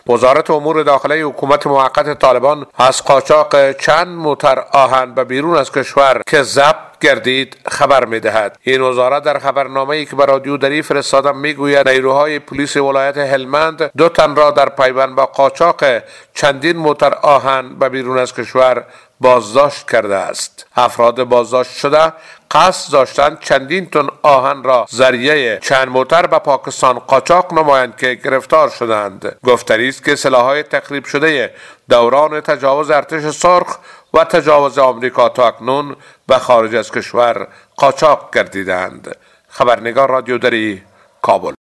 وزارت امور داخلی حکومت موقت طالبان از قاچاق چند موتر آهن به بیرون از کشور که ضبط گردید خبر می‌دهد. این وزارت در خبرنامه‌ای که به رادیو دری فرستاده میگوید نیروهای پلیس ولایت هلمند 2 تن را در پیوند با قاچاق چندین موتر آهن به بیرون از کشور بازداشت کرده است. افراد بازداشت شده قصد داشتند چندین تن آهن را ذریعه چند موتر به پاکستان قاچاق نمایند که گرفتار شدند. گفتاری است که سلاح‌های تخریب شده دوران تجاوز ارتش سرخ و تجاوز آمریکا تا اکنون به خارج از کشور قاچاق گردیدند. خبرنگار رادیو دری، کابل.